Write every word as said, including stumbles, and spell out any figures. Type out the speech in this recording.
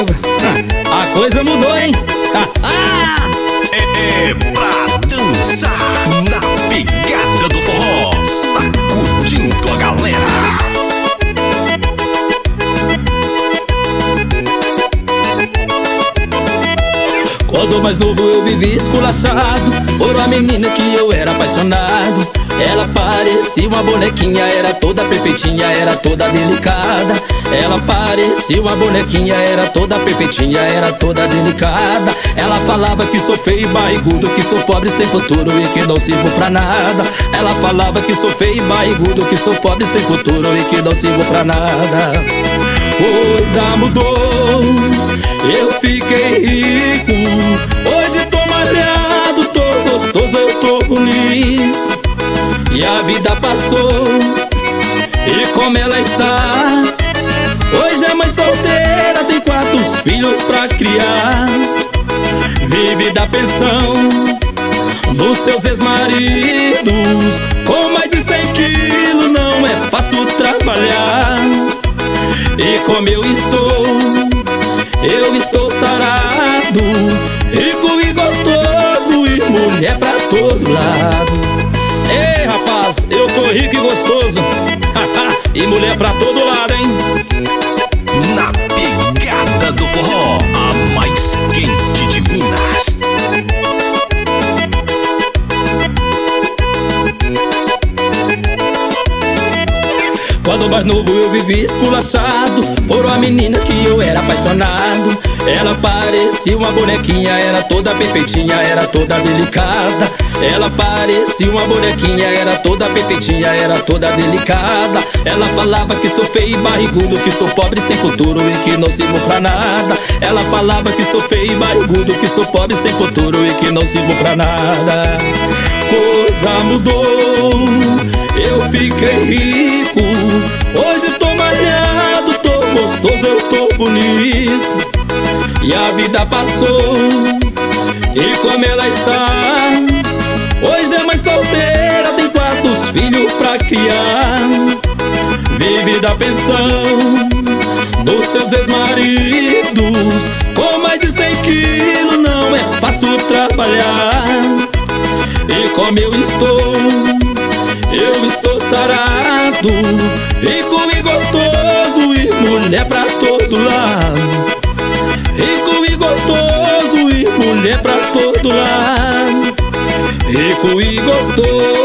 nego. A coisa mudou, hein? É, é pra dançar na pegada do forró, sacudindo a galera. Quando mais novo eu vivi esculachado por uma menina que eu era apaixonado. Ela parecia uma bonequinha, era toda perfeitinha, era toda delicada. Ela parecia uma bonequinha, era toda perfeitinha, era toda delicada. Ela falava que sou feio e barrigudo, que sou pobre sem futuro e que não sirvo pra nada. Ela falava que sou feio e barrigudo, que sou pobre sem futuro e que não sirvo pra nada. Coisa mudou, eu fiquei rico. Hoje tô malhado, tô gostoso, eu tô bonito. E a vida passou, e como ela está, hoje é mãe solteira, tem quatro filhos pra criar. Vive da pensão dos seus ex-maridos, com mais de cem quilos não é fácil trabalhar. E como eu estou, eu estou sarado, rico e gostoso, e mulher pra todo lado. Ei, rapaz, eu tô rico e gostoso, e mulher pra todo lado, hein? Na pegada do forró, a mais quente de Minas. Quando mais novo eu vivi esculachado por uma menina que eu era apaixonado. Ela parecia uma bonequinha, era toda perfeitinha, era toda delicada. Ela parecia uma bonequinha, era toda perfeitinha, era toda delicada. Ela falava que sou feio e barrigudo, que sou pobre sem futuro e que não sirvo pra nada. Ela falava que sou feio e barrigudo, que sou pobre sem futuro e que não sirvo pra nada. Coisa mudou, eu fiquei rico. Hoje tô malhado, tô gostoso, eu tô bonito. E a vida passou, e como ela está, hoje é mãe solteira, tem quatro filhos pra criar. Vive da pensão dos seus ex-maridos, com mais de cem quilos não é fácil trabalhar. E como eu estou, eu estou sarado, rico e gostoso, e mulher pra todo lado. Rico e gostoso, e mulher pra todo lado. Rico e gostoso.